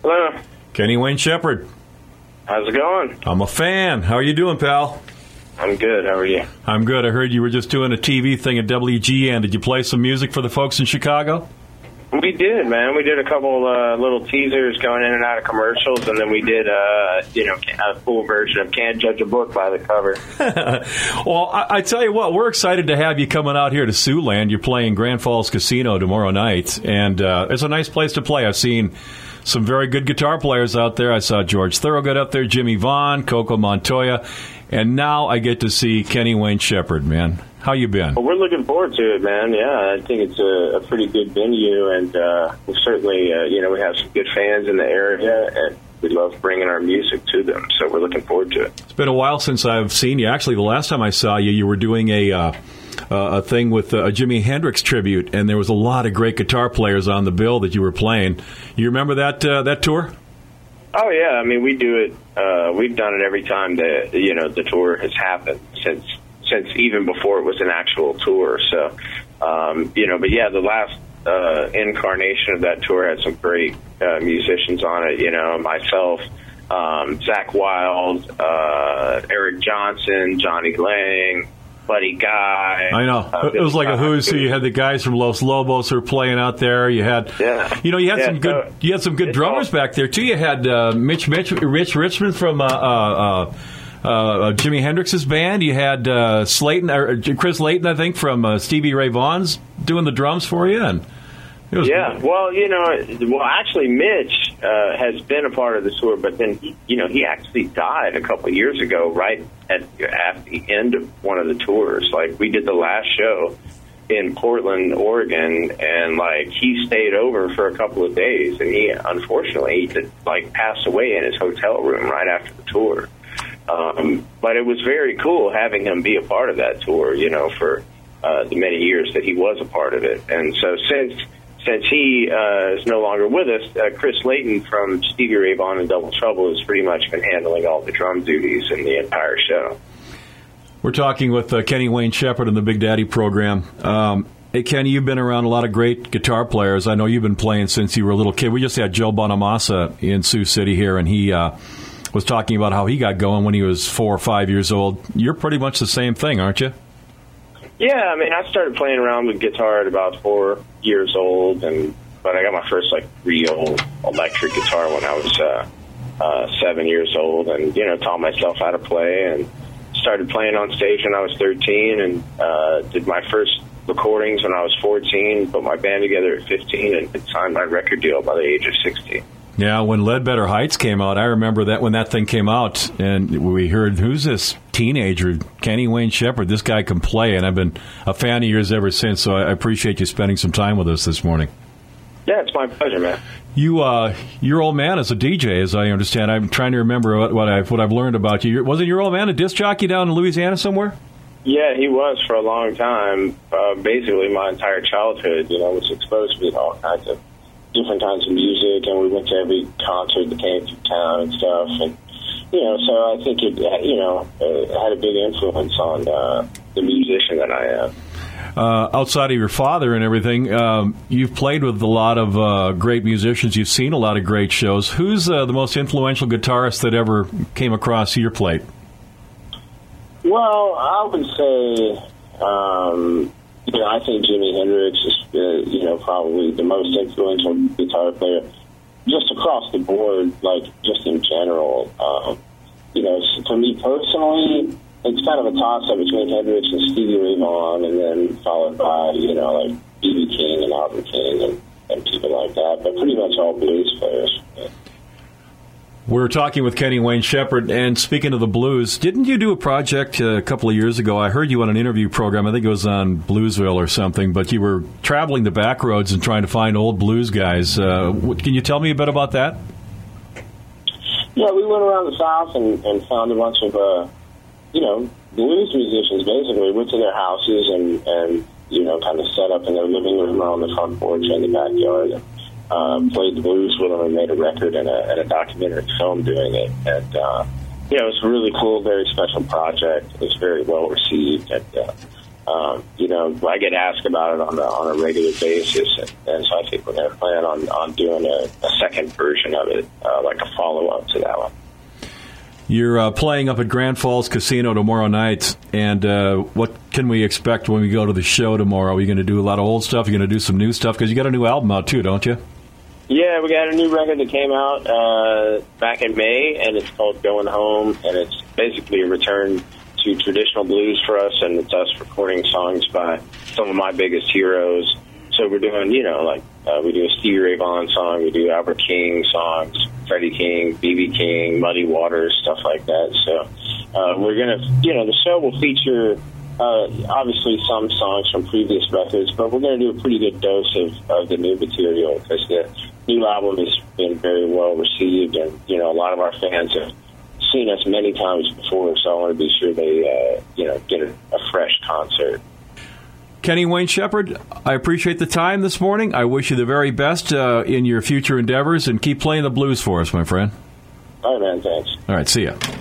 Hello. Kenny Wayne Shepherd. How's it going? I'm a fan. How are you doing, pal? I'm good. How are you? I'm good. I heard you were just doing a TV thing at WGN. Did you play some music for the folks in Chicago? We did, man. We did a couple little teasers going in and out of commercials, and then we did, a full version of Can't Judge a Book by the cover. Well, I tell you what, we're excited to have you coming out here to Siouxland. You're playing Grand Falls Casino tomorrow night, and it's a nice place to play. I've seen some very good guitar players out there. I saw George Thorogood up there, Jimmy Vaughn, Coco Montoya, and now I get to see Kenny Wayne Shepherd, man. How you been? Well, we're looking forward to it, man. Yeah, I think it's a pretty good venue, and we certainly, we have some good fans in the area, and we love bringing our music to them, so we're looking forward to it. It's been a while since I've seen you. Actually, the last time I saw you, you were doing a thing with a Jimi Hendrix tribute, and there was a lot of great guitar players on the bill that you were playing. You remember that tour? Oh, yeah. I mean, we do it. We've done it every time that, the tour has happened since even before it was an actual tour. So, but yeah, the last incarnation of that tour had some great musicians on it, myself, Zach Wilde, Eric Johnson, Johnny Lang, Buddy Guy. I know. It was like a who's who. You had the guys from Los Lobos who were playing out there. You had, you had some good drummers back there too. You had Rich Richmond from Jimi Hendrix's band. You had Chris Layton, I think, from Stevie Ray Vaughan's doing the drums for you. And it was actually, Mitch has been a part of the tour, but then he actually died a couple of years ago, right at the end of one of the tours. Like, we did the last show in Portland, Oregon, and he stayed over for a couple of days, and he unfortunately passed away in his hotel room right after the tour. But it was very cool having him be a part of that tour, for the many years that he was a part of it. And so since he is no longer with us, Chris Layton from Stevie Ray Vaughan and Double Trouble has pretty much been handling all the drum duties in the entire show. We're talking with Kenny Wayne Shepherd in the Big Daddy program. Hey, Kenny, you've been around a lot of great guitar players. I know you've been playing since you were a little kid. We just had Joe Bonamassa in Sioux City here, and he was talking about how he got going when he was 4 or 5 years old. You're pretty much the same thing, aren't you? Yeah, I mean, I started playing around with guitar at about 4 years old, but I got my first real electric guitar when I was 7 years old, and taught myself how to play, and started playing on stage when I was 13, and did my first recordings when I was 14, put my band together at 15, and signed my record deal by the age of 16. Yeah, when Ledbetter Heights came out, I remember that when that thing came out, and we heard, who's this teenager, Kenny Wayne Shepherd? This guy can play, and I've been a fan of yours ever since, so I appreciate you spending some time with us this morning. Yeah, it's my pleasure, man. Your old man is a DJ, as I understand. I'm trying to remember what I've learned about you. Wasn't your old man a disc jockey down in Louisiana somewhere? Yeah, he was for a long time. Basically, my entire childhood, was exposed to all kinds of different kinds of music, and we went to every concert that came through town and stuff, and so I think it had a big influence on the musician that I am. Outside of your father and everything, you've played with a lot of great musicians. You've seen a lot of great shows. Who's the most influential guitarist that ever came across your plate? Well, I would say, I think Jimi Hendrix is, probably the most influential guitar player, just across the board, just in general. For me personally, it's kind of a toss-up between Hendrix and Stevie Ray Vaughan, and then followed by, B.B. King and Albert King and people like that, but pretty much all blues players. We're talking with Kenny Wayne Shepherd, and speaking of the blues, didn't you do a project a couple of years ago? I heard you on an interview program, I think it was on Bluesville or something, but you were traveling the back roads and trying to find old blues guys. Can you tell me a bit about that? Yeah, we went around the South and found a bunch of, blues musicians, basically. Went to their houses and kind of set up in their living room or on the front porch or in the backyard. Played the blues with them and made a record and a documentary film doing it. And, it was a really cool, very special project. It was very well received. And I get asked about it on a regular basis, and so I think we're going to plan on doing a second version of it, like a follow-up to that one. You're playing up at Grand Falls Casino tomorrow night, and what can we expect when we go to the show tomorrow? Are you going to do a lot of old stuff? Are you going to do some new stuff? Because you got a new album out, too, don't you? Yeah, we got a new record that came out back in May, and it's called Going Home, and it's basically a return to traditional blues for us, and it's us recording songs by some of my biggest heroes. So we're doing, we do a Stevie Ray Vaughan song, we do Albert King songs, Freddie King, B.B. King, Muddy Waters, stuff like that. So we're going to, the show will feature obviously some songs from previous records, but we're going to do a pretty good dose of the new material because the new album has been very well received, and, a lot of our fans have seen us many times before, so I want to be sure they, get a fresh concert. Kenny Wayne Shepherd, I appreciate the time this morning. I wish you the very best in your future endeavors, and keep playing the blues for us, my friend. All right, man. Thanks. All right, see ya.